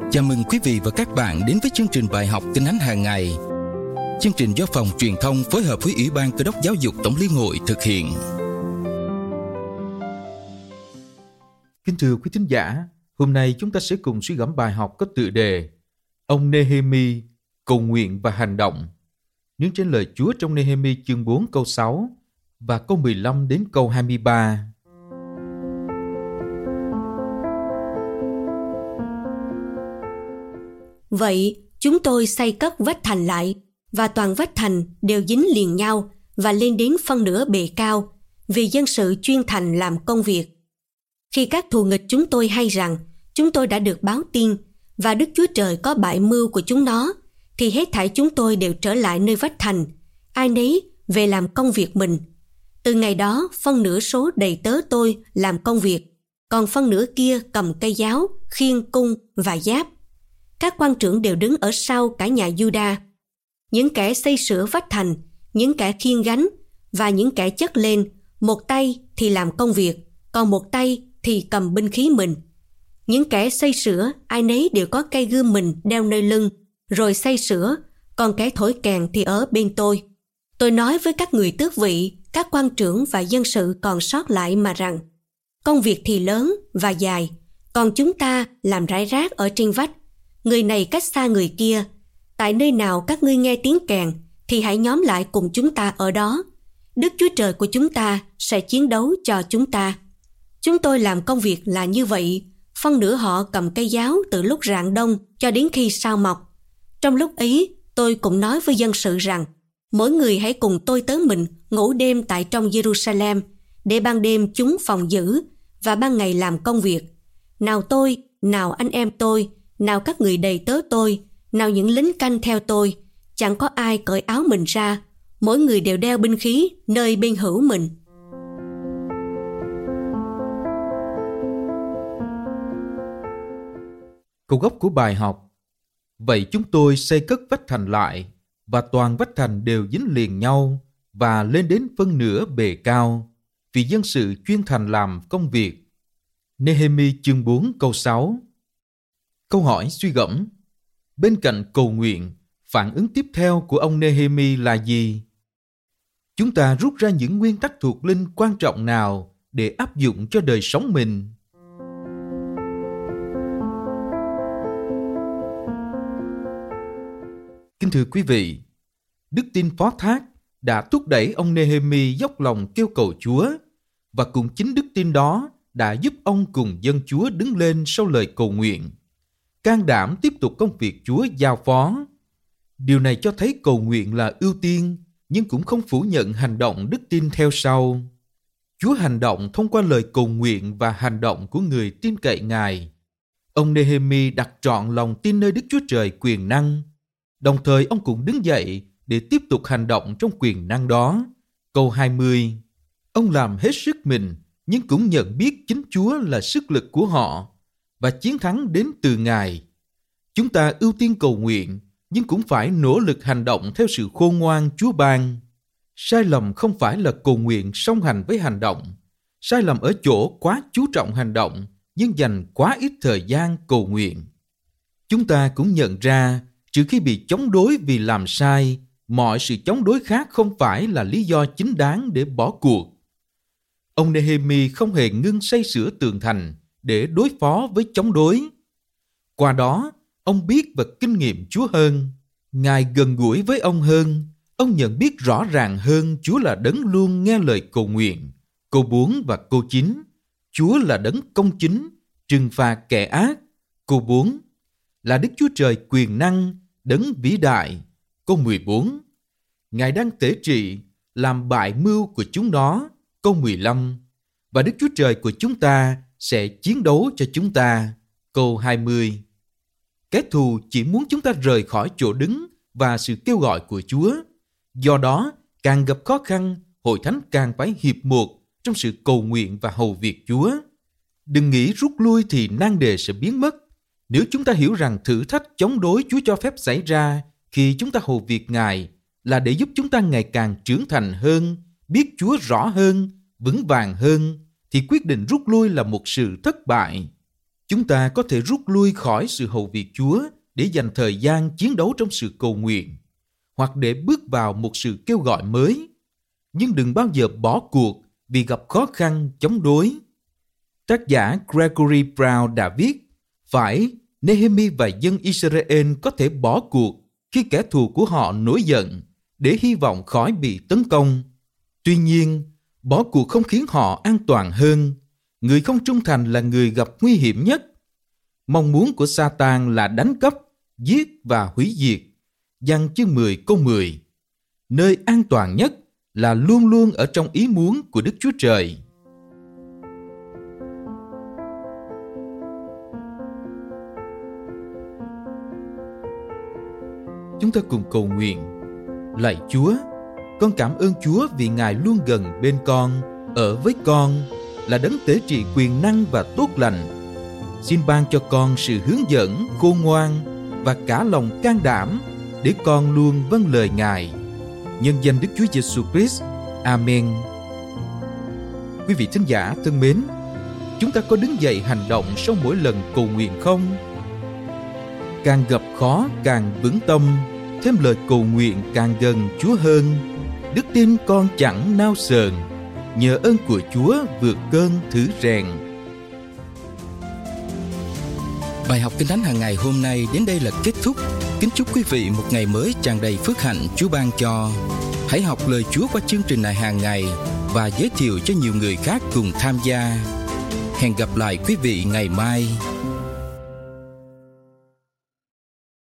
Chào mừng quý vị và các bạn đến với chương trình bài học Kinh Thánh hàng ngày. Chương trình do Phòng Truyền thông phối hợp với Ủy ban Cơ đốc Giáo dục Tổng Liên hội thực hiện. Kính thưa quý thính giả, hôm nay chúng ta sẽ cùng suy gẫm bài học có tựa đề Ông Nehemi, cầu nguyện và hành động. Nương trên lời Chúa trong Nehemi chương 4 câu 6 và câu 15 đến câu 23. Vậy, chúng tôi xây cất vách thành lại, và toàn vách thành đều dính liền nhau và lên đến phân nửa bề cao, vì dân sự chuyên thành làm công việc. Khi các thù nghịch chúng tôi hay rằng chúng tôi đã được báo tin và Đức Chúa Trời có bại mưu của chúng nó, thì hết thảy chúng tôi đều trở lại nơi vách thành, ai nấy về làm công việc mình. Từ ngày đó, phân nửa số đầy tớ tôi làm công việc, còn phân nửa kia cầm cây giáo, khiên cung và giáp. Các quan trưởng đều đứng ở sau cả nhà Juda. Những kẻ xây sửa vách thành, những kẻ khiêng gánh và những kẻ chất lên, một tay thì làm công việc, còn một tay thì cầm binh khí mình. Những kẻ xây sửa, ai nấy đều có cây gươm mình đeo nơi lưng, rồi xây sửa, còn kẻ thổi kèn thì ở bên tôi. Tôi nói với các người tước vị, các quan trưởng và dân sự còn sót lại mà rằng, công việc thì lớn và dài, còn chúng ta làm rải rác ở trên vách, người này cách xa người kia. Tại nơi nào các ngươi nghe tiếng kèn thì hãy nhóm lại cùng chúng ta ở đó. Đức Chúa Trời của chúng ta sẽ chiến đấu cho chúng ta. Chúng tôi làm công việc là như vậy, phân nửa họ cầm cây giáo từ lúc rạng đông cho đến khi sao mọc. Trong lúc ấy, tôi cũng nói với dân sự rằng, mỗi người hãy cùng tôi tớ mình ngủ đêm tại trong Jerusalem, để ban đêm chúng phòng giữ và ban ngày làm công việc. Nào tôi, nào anh em tôi, nào các người đầy tớ tôi, nào những lính canh theo tôi, chẳng có ai cởi áo mình ra, mỗi người đều đeo binh khí nơi bên hữu mình. Câu gốc của bài học: Vậy chúng tôi xây cất vách thành lại, và toàn vách thành đều dính liền nhau và lên đến phân nửa bề cao, vì dân sự chuyên thành làm công việc. Nehemi chương 4 câu 6. Câu hỏi suy gẫm: bên cạnh cầu nguyện, phản ứng tiếp theo của ông Nehemi là gì? Chúng ta rút ra những nguyên tắc thuộc linh quan trọng nào để áp dụng cho đời sống mình? Kính thưa quý vị, đức tin phó thác đã thúc đẩy ông Nehemi dốc lòng kêu cầu Chúa, và cũng chính đức tin đó đã giúp ông cùng dân Chúa đứng lên sau lời cầu nguyện, can đảm tiếp tục công việc Chúa giao phó. Điều này cho thấy cầu nguyện là ưu tiên, nhưng cũng không phủ nhận hành động đức tin theo sau. Chúa hành động thông qua lời cầu nguyện và hành động của người tin cậy Ngài. Ông Nehemi đặt trọn lòng tin nơi Đức Chúa Trời quyền năng. Đồng thời ông cũng đứng dậy để tiếp tục hành động trong quyền năng đó. Câu 20. Ông làm hết sức mình, nhưng cũng nhận biết chính Chúa là sức lực của họ, và chiến thắng đến từ Ngài. Chúng ta ưu tiên cầu nguyện, nhưng cũng phải nỗ lực hành động theo sự khôn ngoan Chúa ban. Sai lầm không phải là cầu nguyện song hành với hành động. Sai lầm ở chỗ quá chú trọng hành động, nhưng dành quá ít thời gian cầu nguyện. Chúng ta cũng nhận ra, trừ khi bị chống đối vì làm sai, mọi sự chống đối khác không phải là lý do chính đáng để bỏ cuộc. Ông Nehemi không hề ngưng xây sửa tường thành để đối phó với chống đối. Qua đó, ông biết và kinh nghiệm Chúa hơn. Ngài gần gũi với ông hơn. Ông nhận biết rõ ràng hơn Chúa là đấng luôn nghe lời cầu nguyện. Câu 4 và câu 9. Chúa là đấng công chính, trừng phạt kẻ ác. Câu 4. Là Đức Chúa Trời quyền năng, đấng vĩ đại. Câu 14. Ngài đang tể trị, làm bại mưu của chúng nó. Câu 15. Và Đức Chúa Trời của chúng ta sẽ chiến đấu cho chúng ta. Câu 20. Kẻ thù chỉ muốn chúng ta rời khỏi chỗ đứng và sự kêu gọi của Chúa. Do đó, càng gặp khó khăn, hội thánh càng phải hiệp một trong sự cầu nguyện và hầu việc Chúa. Đừng nghĩ rút lui thì nan đề sẽ biến mất. Nếu chúng ta hiểu rằng thử thách chống đối Chúa cho phép xảy ra khi chúng ta hầu việc Ngài là để giúp chúng ta ngày càng trưởng thành hơn, biết Chúa rõ hơn, vững vàng hơn, thì quyết định rút lui là một sự thất bại. Chúng ta có thể rút lui khỏi sự hầu việc Chúa để dành thời gian chiến đấu trong sự cầu nguyện, hoặc để bước vào một sự kêu gọi mới. Nhưng đừng bao giờ bỏ cuộc vì gặp khó khăn chống đối. Tác giả Gregory Brown đã viết, phải, Nehemi và dân Israel có thể bỏ cuộc khi kẻ thù của họ nổi giận để hy vọng khỏi bị tấn công. Tuy nhiên, bỏ cuộc không khiến họ an toàn hơn. Người không trung thành là người gặp nguy hiểm nhất. Mong muốn của Sa-tan là đánh cắp, giết và hủy diệt. Giăng chương 10 câu 10. Nơi an toàn nhất là luôn luôn ở trong ý muốn của Đức Chúa Trời. Chúng ta cùng cầu nguyện. Lạy Chúa, con cảm ơn Chúa vì Ngài luôn gần bên con, ở với con, là đấng tế trị quyền năng và tốt lành. Xin ban cho con sự hướng dẫn, khôn ngoan và cả lòng can đảm để con luôn vâng lời Ngài. Nhân danh Đức Chúa Giêsu Christ. Amen. Quý vị thính giả thân mến, chúng ta có đứng dậy hành động sau mỗi lần cầu nguyện không? Càng gặp khó càng vững tâm, thêm lời cầu nguyện càng gần Chúa hơn. Đức tin con chẳng nao sờn, nhờ ơn của Chúa vượt cơn thử rèn. Bài học Kinh Thánh hàng ngày hôm nay đến đây là kết thúc. Kính chúc quý vị một ngày mới tràn đầy phước hạnh Chúa ban cho. Hãy học lời Chúa qua chương trình này hàng ngày và giới thiệu cho nhiều người khác cùng tham gia. Hẹn gặp lại quý vị ngày mai.